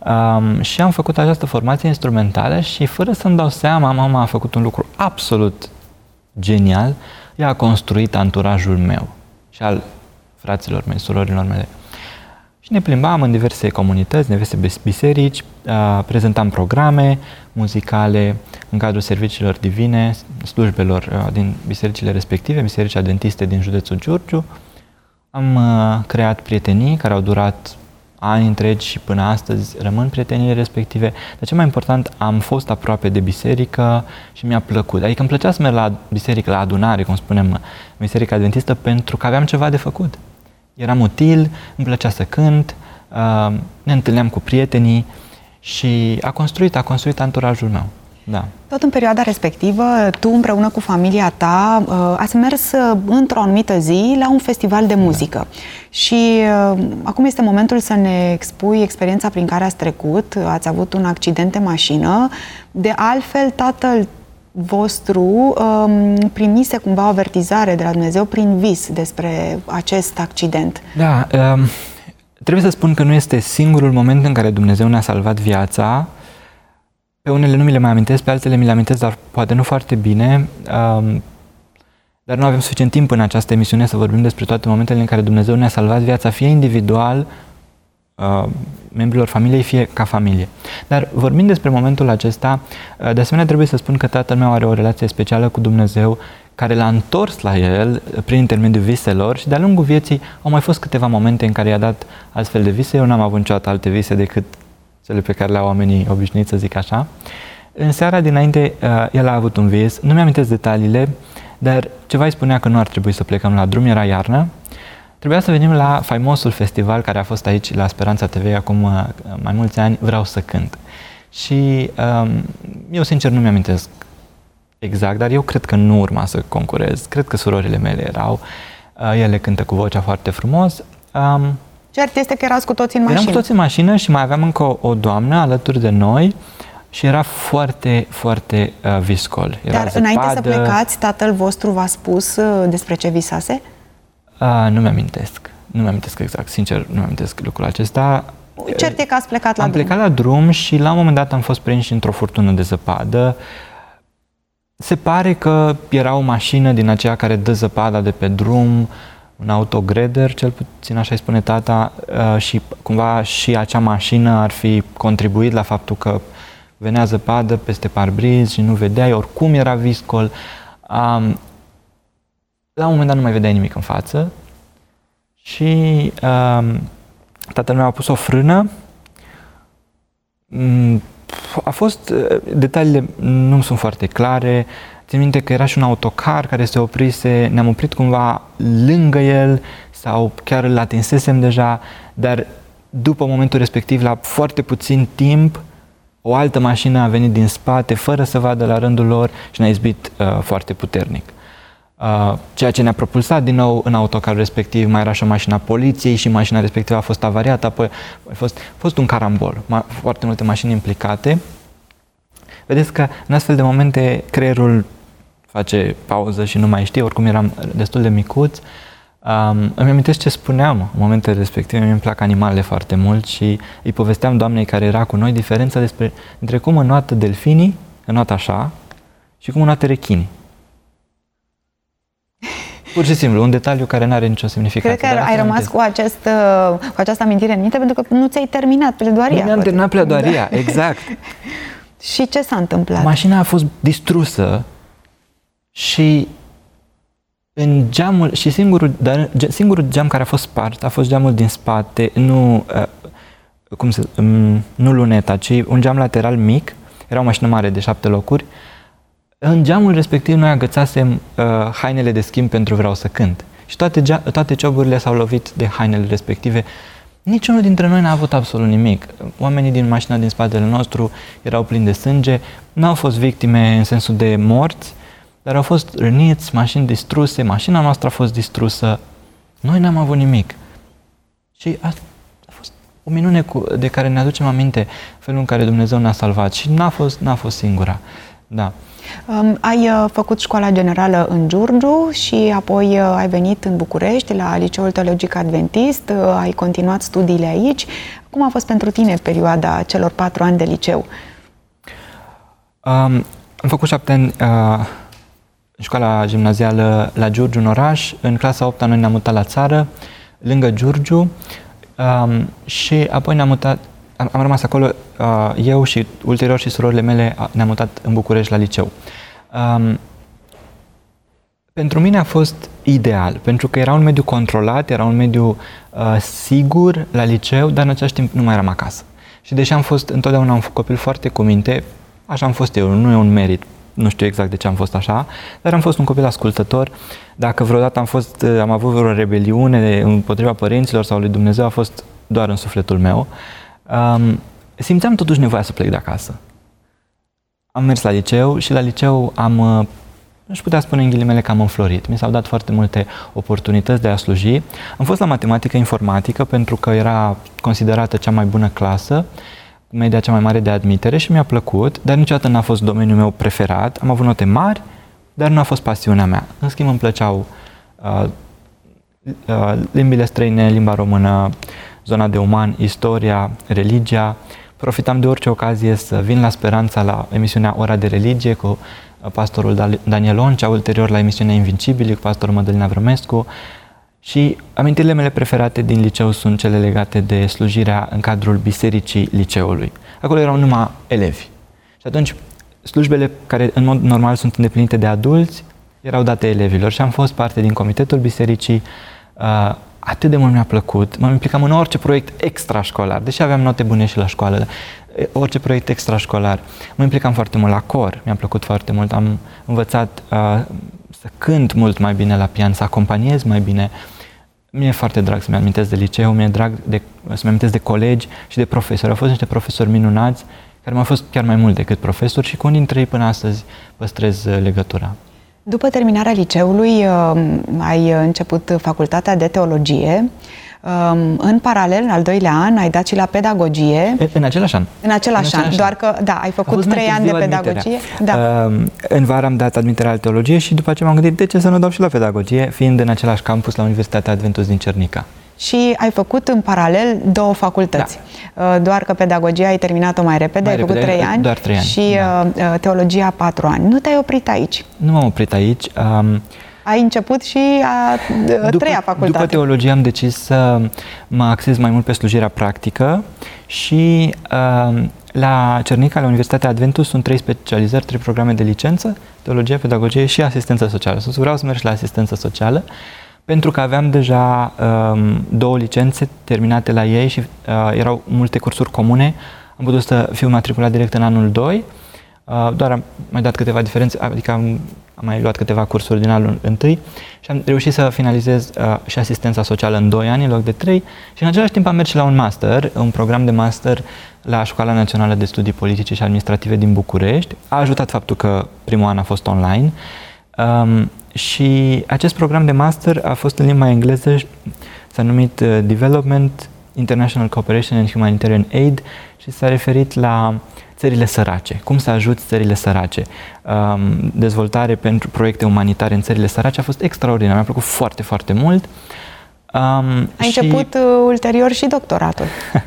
Um, și am făcut această formație instrumentală și fără să-mi dau seama, mama a făcut un lucru absolut genial. Ea a construit anturajul meu și al fraților mei, surorilor mele. Și ne plimbam în diverse comunități, în diverse biserici, uh, prezentam programe muzicale în cadrul serviciilor divine, slujbelor uh, din bisericile respective, biserici adventiste din județul Giurgiu. Am uh, creat prietenii care au durat ani întregi și până astăzi rămân prieteniile respective. Dar cel mai important, am fost aproape de biserică și mi-a plăcut. Adică îmi plăcea să merg la biserică, la adunare, cum spunem, Biserica Adventistă, pentru că aveam ceva de făcut. Eram util, îmi plăcea să cânt, ne întâlneam cu prietenii și a construit, a construit anturajul meu. Da. Tot în perioada respectivă, tu împreună cu familia ta ați mers într-o anumită zi la un festival de muzică. Da. Și acum este momentul să ne expui experiența prin care ați trecut. Ați avut un accident de mașină. De altfel, tatăl vostru um, primise cumva o avertizare de la Dumnezeu prin vis despre acest accident. Da, um, trebuie să spun că nu este singurul moment în care Dumnezeu ne-a salvat viața. Pe unele nu mi le mai amintesc, pe altele mi le amintesc, dar poate nu foarte bine. Um, dar nu avem suficient timp în această emisiune să vorbim despre toate momentele în care Dumnezeu ne-a salvat viața, fie individual, uh, membrilor familiei, fie ca familie. Dar vorbind despre momentul acesta, uh, de asemenea trebuie să spun că tatăl meu are o relație specială cu Dumnezeu, care l-a întors la el prin intermediul viselor și de-a lungul vieții au mai fost câteva momente în care i-a dat astfel de vise. Eu n-am avut niciodată alte vise decât cele pe care le au oamenii obișnuiți, să zic așa. În seara dinainte, el a avut un vis, nu mi-amintesc detaliile, dar ceva îi spunea că nu ar trebui să plecăm la drum, era iarnă. Trebuia să venim la faimosul festival care a fost aici la Speranța T V acum mai mulți ani, Vreau să cânt. Și um, eu sincer nu mi-amintesc exact, dar eu cred că nu urma să concurez. Cred că surorile mele erau, uh, ele cântă cu vocea foarte frumos. Um, Cert este că erați cu toți în mașină. Eram cu toți în mașină și mai aveam încă o, o doamnă alături de noi și era foarte, foarte uh, viscol. Era Dar zăpadă. Înainte să plecați, tatăl vostru v-a spus uh, despre ce visase? Uh, nu mi-amintesc. Nu mi-amintesc exact. Sincer, nu mi-amintesc lucrul acesta. Cert e că ați plecat la am drum. Am plecat la drum și la un moment dat am fost prinși într-o furtună de zăpadă. Se pare că era o mașină din aceea care dă zăpada de pe drum, un autogreder, cel puțin așa îi spune tata, și cumva și acea mașină ar fi contribuit la faptul că venea zăpadă peste parbriz și nu vedeai, oricum era viscol. Um, la un moment dat nu mai vedeai nimic în față și um, tatăl meu a pus o frână. A fost, detaliile nu sunt foarte clare. Țin minte că era și un autocar care se oprise, ne-am oprit cumva lângă el sau chiar îl atinsesem deja, dar după momentul respectiv, la foarte puțin timp, o altă mașină a venit din spate fără să vadă la rândul lor și ne-a izbit uh, foarte puternic. Uh, ceea ce ne-a propulsat din nou în autocarul respectiv, mai era și o mașină a poliției și mașina respectivă a fost avariată, apoi a fost, a fost un carambol, ma, foarte multe mașini implicate. Vedeți că în astfel de momente creierul face pauză și nu mai știe, oricum eram destul de micuț. Um, îmi amintesc ce spuneam în momentele respective, mi-mi plac animalele foarte mult și îi povesteam doamnei care era cu noi diferența despre, între cum înoată delfinii, înoată așa, și cum înoată rechinii. Pur și simplu, un detaliu care nu are nicio semnificație. Cred că ai rămas cu, acest, cu această amintire în minte pentru că nu ți-ai terminat pledoaria. Nu mi-am terminat pledoaria, da. Exact. Și ce s-a întâmplat? Mașina a fost distrusă și în geamul, și singurul, dar singurul geam care a fost spart a fost geamul din spate, nu, uh, cum se, um, nu luneta, ci un geam lateral mic, era o mașină mare de șapte locuri. În geamul respectiv noi agățasem uh, hainele de schimb pentru Vreau să cânt. Și toate, gea- toate cioburile s-au lovit de hainele respective. Niciunul dintre noi n-a avut absolut nimic. Oamenii din mașina din spatele nostru erau plini de sânge, n-au fost victime în sensul de morți, dar au fost răniți, mașini distruse, mașina noastră a fost distrusă, noi n-am avut nimic. Și a, a fost o minune cu, de care ne aducem aminte, felul în care Dumnezeu ne-a salvat și n-a fost, n-a fost singura. Da. Um, ai uh, făcut școala generală în Giurgiu și apoi uh, ai venit în București la Liceul Teologic Adventist, uh, ai continuat studiile aici. Cum a fost pentru tine perioada celor patru ani de liceu? Um, am făcut șapte ani uh, în școala gimnazială la Giurgiu, în oraș. În clasa a opta noi ne-am mutat la țară, lângă Giurgiu, um, și apoi ne-am mutat, am, am rămas acolo, uh, eu și ulterior și surorile mele ne-am mutat în București la liceu. Um, pentru mine a fost ideal, pentru că era un mediu controlat, era un mediu uh, sigur la liceu, dar în același timp nu mai eram acasă. Și deși am fost întotdeauna un copil foarte cu minte, așa am fost eu, nu e un merit, nu știu exact de ce am fost așa, dar am fost un copil ascultător. Dacă vreodată am, fost, am avut vreo rebeliune împotriva părinților sau lui Dumnezeu, a fost doar în sufletul meu. Um, simțeam totuși nevoia să plec de acasă. Am mers la liceu și la liceu am, nu-și putea spune în ghilimele că am înflorit. Mi s-au dat foarte multe oportunități de a sluji. Am fost la matematică informatică pentru că era considerată cea mai bună clasă, media cea mai mare de admitere și mi-a plăcut, dar niciodată n-a fost domeniul meu preferat. Am avut note mari, dar nu a fost pasiunea mea. În schimb îmi plăceau uh, uh, limbile străine, limba română, zona de uman, istoria, religia. Profitam de orice ocazie să vin la Speranța la emisiunea Ora de Religie cu pastorul Daniel Oncea, ulterior la emisiunea Invincibili cu pastorul Mădălina Vrămescu. Și amintirile mele preferate din liceu sunt cele legate de slujirea în cadrul bisericii liceului. Acolo erau numai elevi. Și atunci slujbele care în mod normal sunt îndeplinite de adulți erau date elevilor și am fost parte din comitetul bisericii. Uh, atât de mult mi-a plăcut, mă implicam în orice proiect extrașcolar, deși aveam note bune și la școală, orice proiect extrașcolar. Mă implicam foarte mult la cor, mi-a plăcut foarte mult, am învățat uh, să cânt mult mai bine la pian, să acompaniez mai bine. Mi-e foarte drag să-mi amintesc de liceu, mi-e drag de, să-mi amintesc de colegi și de profesori. Au fost niște profesori minunați, care m-au fost chiar mai mult decât profesori și cu unii dintre ei până astăzi păstrez legătura. După terminarea liceului, ai început facultatea de teologie. În paralel, în al doilea an, ai dat și la pedagogie. În același an. În același an, doar că, da, ai făcut trei ani de pedagogie. Da. În vară am dat admiterea la teologie și după aceea m-am gândit de ce să nu dau și la pedagogie, fiind în același campus la Universitatea Adventus din Cernica. Și ai făcut în paralel două facultăți. Da. Doar că pedagogia ai terminat-o mai repede, mai ai repede, făcut trei ani, doar trei ani și da. teologia patru ani. Nu te-ai oprit aici? Nu m-am oprit aici. Um, ai început și a, a după, treia facultate. După teologie am decis să mă axez mai mult pe slujirea practică și um, la Cernica, la Universitatea Adventus, sunt trei specializări, trei programe de licență, teologie, pedagogie și asistență socială. Să vreau să merg și la asistență socială, pentru că aveam deja um, două licențe terminate la ei și uh, erau multe cursuri comune. Am putut să fiu matriculat direct în anul doi, uh, doar am mai dat câteva diferențe, adică am, am mai luat câteva cursuri din anul întâi și am reușit să finalizez uh, și asistența socială în doi ani în loc de trei și în același timp am mers și la un master, un program de master la Școala Națională de Studii Politice și Administrative din București. A ajutat faptul că primul an a fost online. Um, Și acest program de master a fost în limba engleză, s-a numit uh, Development, International Cooperation and Humanitarian Aid și s-a referit la țările sărace, cum să ajuți țările sărace. Um, dezvoltare pentru proiecte umanitare în țările sărace a fost extraordinar, mi-a plăcut foarte, foarte mult. Um, Ai și... început uh, ulterior și doctoratul.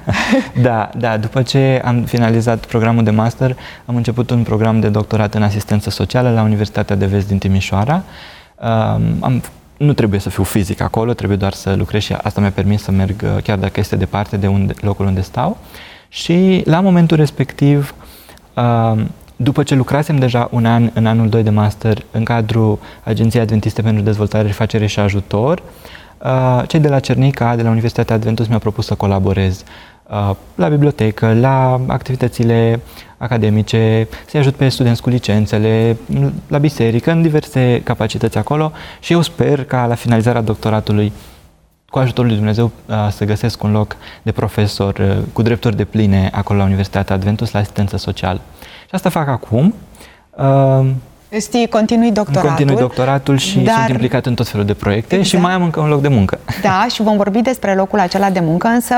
Da, da, după ce am finalizat programul de master, am început un program de doctorat în asistență socială la Universitatea de Vest din Timișoara. Um, am, nu trebuie să fiu fizic acolo, trebuie doar să lucrez și asta mi-a permis să merg, chiar dacă este departe de unde, locul unde stau. Și la momentul respectiv, um, după ce lucrasem deja un an în anul doi de master în cadrul Agenției Adventiste pentru Dezvoltare, Refacere și Ajutor, Uh, cei de la Cernica, de la Universitatea Adventus, mi-au propus să colaborez uh, la bibliotecă, la activitățile academice, să-i ajut pe studenți cu licențele, la biserică, în diverse capacități acolo și eu sper ca la finalizarea doctoratului, cu ajutorul lui Dumnezeu, uh, să găsesc un loc de profesor uh, cu drepturi depline acolo la Universitatea Adventus, la asistență socială. Și asta fac acum. Uh, Știi, continui doctoratul. Continui doctoratul și dar... sunt implicat în tot felul de proiecte exact. Și mai am încă un loc de muncă. Da, și vom vorbi despre locul acela de muncă, însă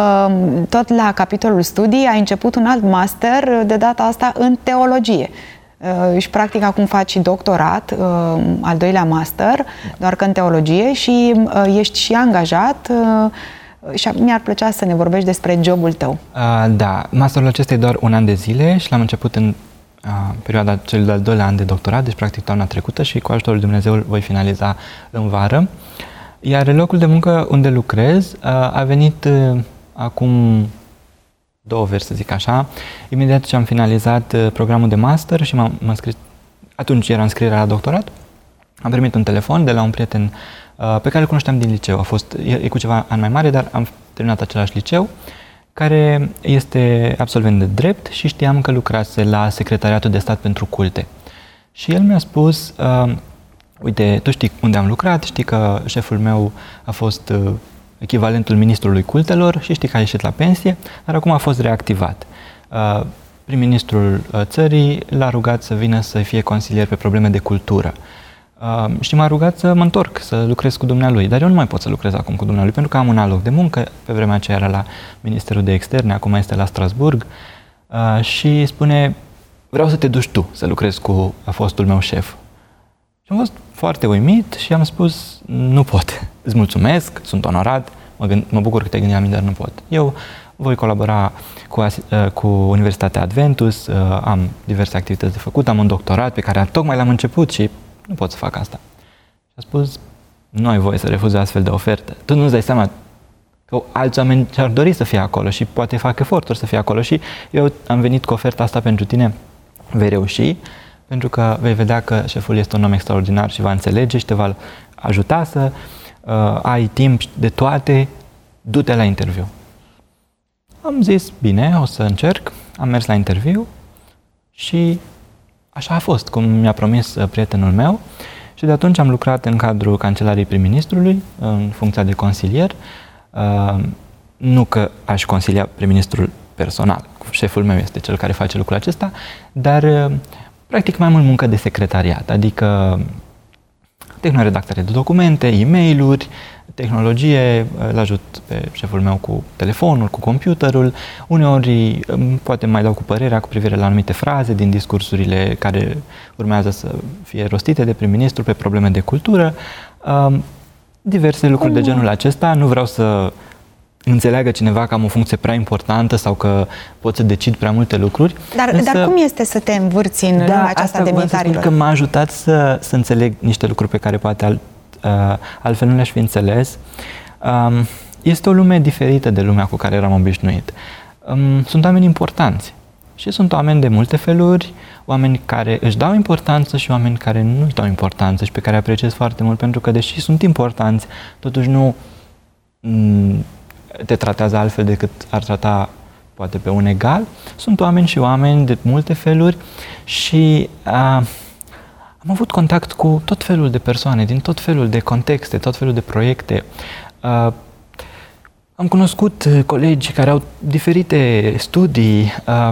tot la capitolul studii ai început un alt master, de data asta în teologie. Și practic acum faci doctorat, al doilea master, doar că în teologie și ești și angajat. Și mi-ar plăcea să ne vorbești despre jobul tău. Da, masterul acesta e doar un an de zile și l-am început în perioada celui de-al doilea an de doctorat, deci practic toamna trecută și cu ajutorul lui Dumnezeu voi finaliza în vară. Iar locul de muncă unde lucrez a venit acum două veri, să zic așa, imediat ce am finalizat programul de master și m-am înscris, atunci era înscrierea la doctorat, am primit un telefon de la un prieten pe care îl cunoșteam din liceu, a fost, e cu ceva ani mai mare, dar am terminat același liceu, care este absolvent de drept și știam că lucrase la Secretariatul de Stat pentru Culte. Și el mi-a spus, uh, uite, tu știi unde am lucrat, știi că șeful meu a fost uh, echivalentul ministrului cultelor și știi că a ieșit la pensie, dar acum a fost reactivat. Uh, prim-ministrul uh, țării l-a rugat să vină să fie consilier pe probleme de cultură. Uh, și m-a rugat să mă întorc, să lucrez cu dumnealui, dar eu nu mai pot să lucrez acum cu dumnealui, pentru că am un alt loc de muncă, pe vremea aceea era la Ministerul de Externe, acum este la Strasburg, uh, și spune, vreau să te duci tu să lucrezi cu fostul meu șef. Și am fost foarte uimit și am spus, nu pot, îți mulțumesc, sunt onorat, mă, gând, mă bucur că te-ai gândit la mine, dar nu pot. Eu voi colabora cu, uh, cu Universitatea Adventus, uh, am diverse activități de făcut, am un doctorat pe care tocmai l-am început și nu pot să fac asta. Și a spus, nu ai voie să refuzi astfel de ofertă. Tu nu-ți dai seama că alți oameni și-ar dori să fie acolo și poate fac eforturi să fie acolo și eu am venit cu oferta asta pentru tine, vei reuși. pentru că vei vedea că șeful este un om extraordinar și va înțelege și te va ajuta să uh, ai timp de toate, du-te la interviu. Am zis, bine, o să încerc, am mers la interviu și așa a fost, cum mi-a promis uh, prietenul meu. Și de atunci am lucrat în cadrul Cancelariei prim-ministrului, în funcția de consilier. Uh, nu că aș consilia prim-ministrul personal, șeful meu este cel care face lucrul acesta, dar uh, practic mai mult muncă de secretariat, adică tehnoredactare de documente, e-mail-uri, tehnologie, îl ajut pe șeful meu cu telefonul, cu computerul, uneori poate mai dau cu părerea cu privire la anumite fraze din discursurile care urmează să fie rostite de prim-ministru pe probleme de cultură, diverse lucruri de genul acesta. Nu vreau să înțeleagă cineva că am o funcție prea importantă sau că pot să decid prea multe lucruri. Dar, însă, dar cum este să te învârți în da, aceasta demnitarilor? Că m-a ajutat să, să înțeleg niște lucruri pe care poate alt, uh, altfel nu le-aș fi înțeles. Um, este o lume diferită de lumea cu care eram obișnuit. Um, sunt oameni importanți și sunt oameni de multe feluri, oameni care își dau importanță și oameni care nu își dau importanță și pe care apreciez foarte mult, pentru că deși sunt importanți, totuși nu um, te tratează altfel decât ar trata poate pe un egal. Sunt oameni și oameni de multe feluri și uh, am avut contact cu tot felul de persoane, din tot felul de contexte, tot felul de proiecte. Uh, am cunoscut colegi care au diferite studii, uh,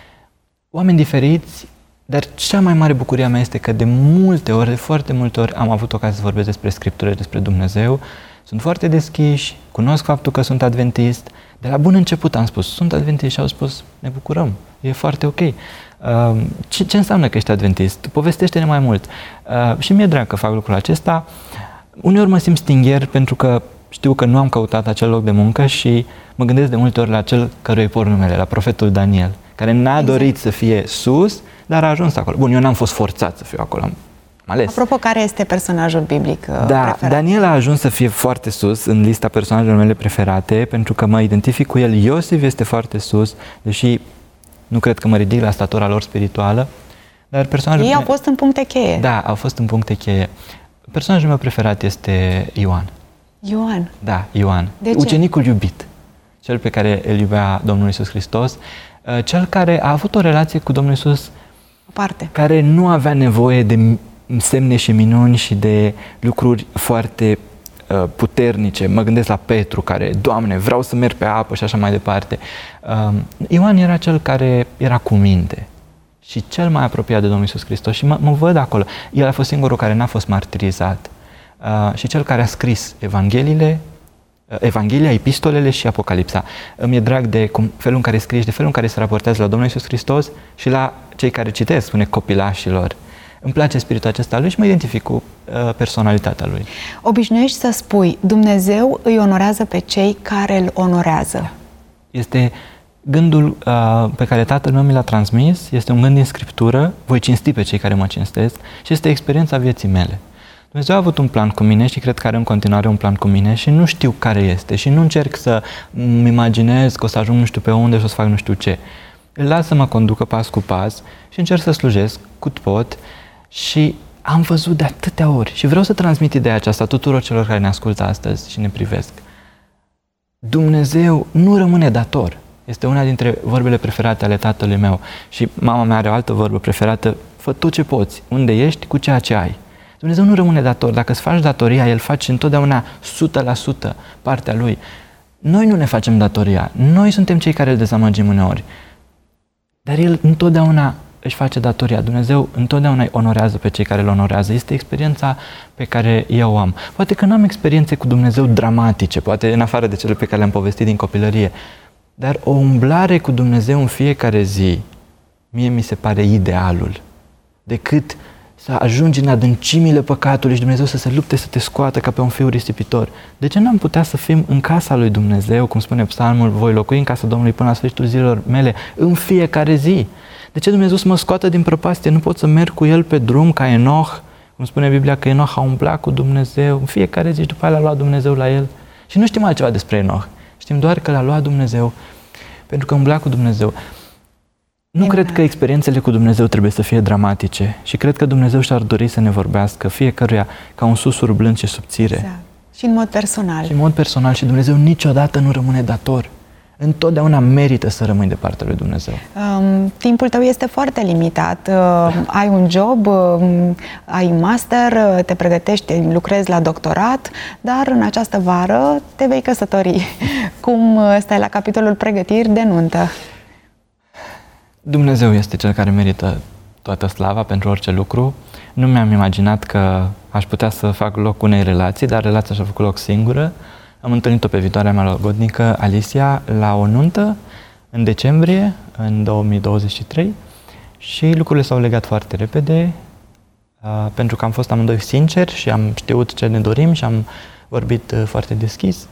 oameni diferiți, dar cea mai mare bucurie a mea este că de multe ori, de foarte multe ori am avut ocazia să vorbesc despre Scriptură, despre Dumnezeu. Sunt foarte deschiși, cunosc faptul că sunt adventist. De la bun început am spus, sunt adventist și au spus, ne bucurăm, e foarte ok. Uh, ce, ce înseamnă că ești adventist? Povestește-ne mai mult. Uh, și mi-e drag că fac lucrul acesta. Uneori mă simt stingher pentru că știu că nu am căutat acel loc de muncă și mă gândesc de multe ori la cel căruia îi por numele, la profetul Daniel, care n-a exact. dorit să fie sus, dar a ajuns acolo. Bun, eu n-am fost forțat să fiu acolo. Ales. Apropo, care este personajul biblic da, preferat? Daniel a ajuns să fie foarte sus în lista personajelor mele preferate, pentru că mă identific cu el. Iosif este foarte sus, deși nu cred că mă ridic la statura lor spirituală, dar personajul... Ei au fost în puncte cheie. Da, au fost în puncte cheie. Personajul meu preferat este Ioan. Ioan? Da, Ioan. De ce? Ucenicul iubit, cel pe care îl iubea Domnul Iisus Hristos, cel care a avut o relație cu Domnul Iisus aparte, care nu avea nevoie de semne și minuni și de lucruri foarte uh, puternice. Mă gândesc la Petru care, Doamne, vreau să merg pe apă și așa mai departe. Uh, Ioan era cel care era cu minte și cel mai apropiat de Domnul Iisus Hristos și mă, mă văd acolo. El a fost singurul care n-a fost martirizat uh, și cel care a scris Evangheliile, uh, Evanghelia, epistolele și Apocalipsa. Îmi e drag de cum, felul în care scrie și de felul în care se raportează la Domnul Iisus Hristos și la cei care citesc, spune copilașilor. Îmi place spiritul acesta lui și mă identific cu uh, personalitatea lui. Obișnuiești să spui, Dumnezeu îi onorează pe cei care îl onorează. Da. Este gândul uh, pe care Tatăl meu mi l-a transmis, este un gând din Scriptură, voi cinsti pe cei care mă cinstesc și este experiența vieții mele. Dumnezeu a avut un plan cu mine și cred că are în continuare un plan cu mine și nu știu care este și nu încerc să îmi imaginez că o să ajung nu știu pe unde și o să fac nu știu ce. Îl las să mă conducă pas cu pas și încerc să slujesc cât pot. Și am văzut de atâtea ori și vreau să transmit ideea aceasta tuturor celor care ne ascultă astăzi și ne privesc. Dumnezeu nu rămâne dator. Este una dintre vorbele preferate ale tatălui meu și mama mea are o altă vorbă preferată, fă tot ce poți, unde ești, cu ceea ce ai. Dumnezeu nu rămâne dator. Dacă îți faci datoria, El face întotdeauna o sută la sută partea Lui. Noi nu ne facem datoria. Noi suntem cei care îl dezamăgim uneori. Dar El întotdeauna își face datoria. Dumnezeu întotdeauna îi onorează pe cei care îl onorează. Este experiența pe care eu o am. Poate că nu am experiențe cu Dumnezeu dramatice, poate în afară de cele pe care le-am povestit din copilărie, dar o umblare cu Dumnezeu în fiecare zi, mie mi se pare idealul. Decât să ajungi în adâncimile păcatului și Dumnezeu să se lupte să te scoată ca pe un fiu risipitor. De ce n-am putea să fim în casa lui Dumnezeu, cum spune Psalmul, voi locui în casa Domnului până la sfârșitul zilelor mele, în fiecare zi? De ce Dumnezeu să mă scoată din prăpastie? Nu pot să merg cu El pe drum ca Enoch, cum spune Biblia că Enoch a umblat cu Dumnezeu, în fiecare zi și după aia l-a luat Dumnezeu la el. Și nu știm altceva despre Enoch. Știm doar că l-a luat Dumnezeu pentru că umbla cu Dumnezeu. Nu cred că experiențele cu Dumnezeu trebuie să fie dramatice și cred că Dumnezeu și-ar dori să ne vorbească fiecăruia ca un susur blând și subțire. Exact. Și în mod personal. Și în mod personal și Dumnezeu niciodată nu rămâne dator. Întotdeauna merită să rămâi de partea lui Dumnezeu. Um, timpul tău este foarte limitat. Uh, ai un job, uh, ai master, uh, te pregătești, lucrezi la doctorat, dar în această vară te vei căsători. Cum stai la capitolul pregătiri de nuntă? Dumnezeu este Cel care merită toată slava pentru orice lucru. Nu mi-am imaginat că aș putea să fac loc unei relații, dar relația și-a făcut loc singură. Am întâlnit-o pe viitoarea mea logodnică, Alicia, la o nuntă în decembrie, în două mii douăzeci și trei și lucrurile s-au legat foarte repede uh, pentru că am fost amândoi sinceri și am știut ce ne dorim și am vorbit uh, foarte deschis.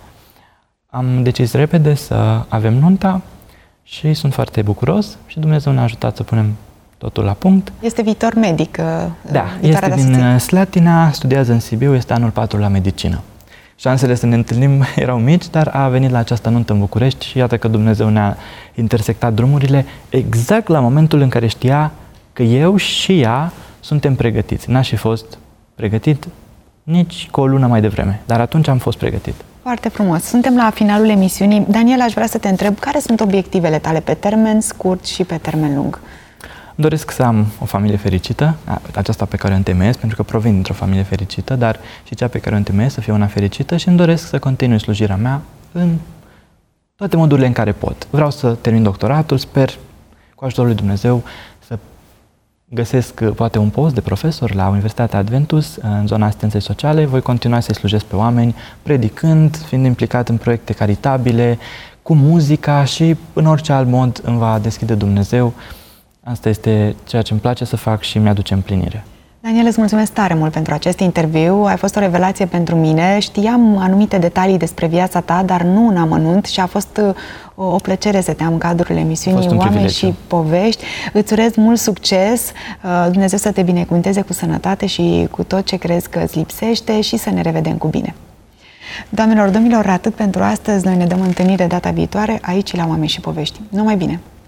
Am decis repede să avem nunta și sunt foarte bucuros și Dumnezeu ne-a ajutat să punem totul la punct. Este viitor medic. Da, este din Slatina, studiază în Sibiu, este anul patru la medicină. Șansele să ne întâlnim erau mici, dar a venit la această nuntă în București și iată că Dumnezeu ne-a intersectat drumurile exact la momentul în care știa că eu și ea suntem pregătiți. N-aș fi fost pregătit nici cu o lună mai devreme, dar atunci am fost pregătit. Foarte frumos. Suntem la finalul emisiunii. Daniel, aș vrea să te întreb, care sunt obiectivele tale pe termen scurt și pe termen lung? Îmi doresc să am o familie fericită, aceasta pe care o întemeiesc, pentru că provin dintr-o familie fericită, dar și cea pe care o întemeiesc să fie una fericită și îmi doresc să continui slujirea mea în toate modurile în care pot. Vreau să termin doctoratul, sper cu ajutorul lui Dumnezeu să găsesc poate un post de profesor la Universitatea Adventus în zona asistenței sociale. Voi continua să-i slujesc pe oameni, predicând, fiind implicat în proiecte caritabile, cu muzica și în orice alt mod îmi va deschide Dumnezeu. Asta este ceea ce îmi place să fac și mi-aduce împlinire. Daniel, îți mulțumesc tare mult pentru acest interviu. Ai fost o revelație pentru mine. Știam anumite detalii despre viața ta, dar nu în amănunt și a fost o, o plăcere să te am în cadrul emisiunii Oameni și Povești. Îți urez mult succes, Dumnezeu să te binecuvânteze cu sănătate și cu tot ce crezi că îți lipsește și să ne revedem cu bine. Doamnelor, domnilor, atât pentru astăzi. Noi ne dăm întâlnire data viitoare aici la Oameni și Povești. Numai bine!